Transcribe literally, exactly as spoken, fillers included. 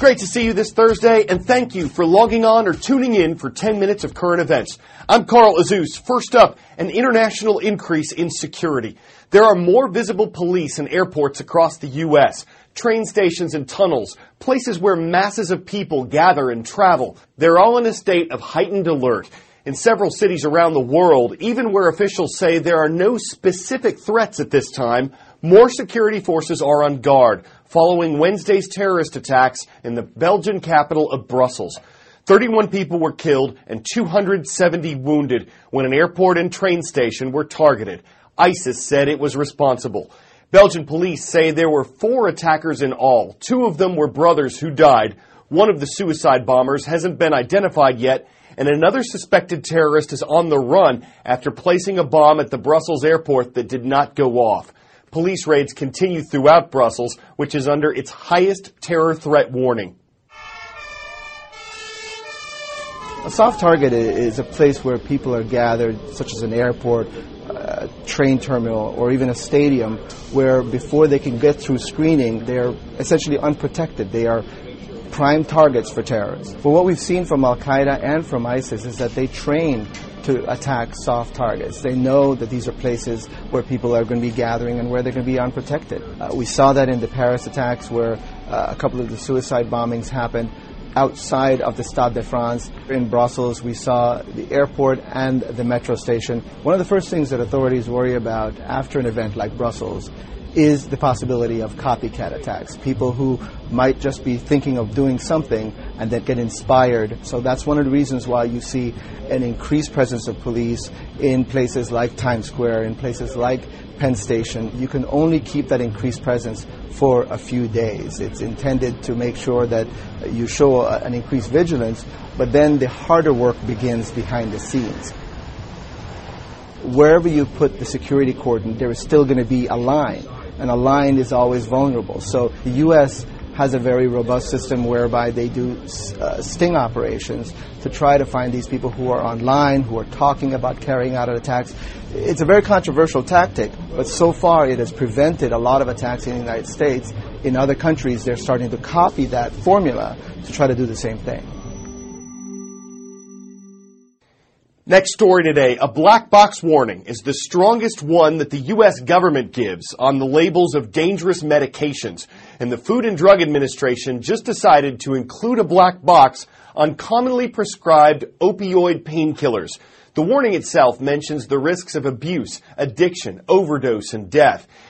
great to see you this Thursday, and thank you for logging on or tuning in for ten minutes of current events. I'm Carl Azuz. First up, an international increase in security. There are more visible police in airports across the U S, train stations and tunnels, places where masses of people gather and travel. They're all in a state of heightened alert. In several cities around the world, even where officials say there are no specific threats at this time, more security forces are on guard following Wednesday's terrorist attacks in the Belgian capital of Brussels. thirty-one people were killed and two hundred seventy wounded when an airport and train station were targeted. ISIS said it was responsible. Belgian police say there were four attackers in all. Two of them were brothers who died. One of the suicide bombers hasn't been identified yet, and another suspected terrorist is on the run after placing a bomb at the Brussels airport that did not go off. Police raids continue throughout Brussels, which is under its highest terror threat warning. A soft target is a place where people are gathered, such as an airport, a train terminal, or even a stadium, where before they can get through screening, they're essentially unprotected. They are prime targets for terrorists. But what we've seen from Al-Qaeda and from ISIS is that they train to attack soft targets. They know that these are places where people are going to be gathering and where they're going to be unprotected. Uh, we saw that in the Paris attacks, where uh, a couple of the suicide bombings happened outside of the Stade de France. In Brussels, we saw the airport and the metro station. One of the first things that authorities worry about after an event like Brussels is the possibility of copycat attacks, people who might just be thinking of doing something and then get inspired. So that's one of the reasons why you see an increased presence of police in places like Times Square, in places like Penn Station. You can only keep that increased presence for a few days. It's intended to make sure that you show a, an increased vigilance, but then the harder work begins behind the scenes. Wherever you put the security cordon, there is still going to be a line, and a line is always vulnerable. So the U S has a very robust system whereby they do uh, sting operations to try to find these people who are online, who are talking about carrying out attacks. It's a very controversial tactic, but so far it has prevented a lot of attacks in the United States. In other countries, they're starting to copy that formula to try to do the same thing. Next story today, a black box warning is the strongest one that the U S government gives on the labels of dangerous medications. And the Food and Drug Administration just decided to include a black box on commonly prescribed opioid painkillers. The warning itself mentions the risks of abuse, addiction, overdose, and death.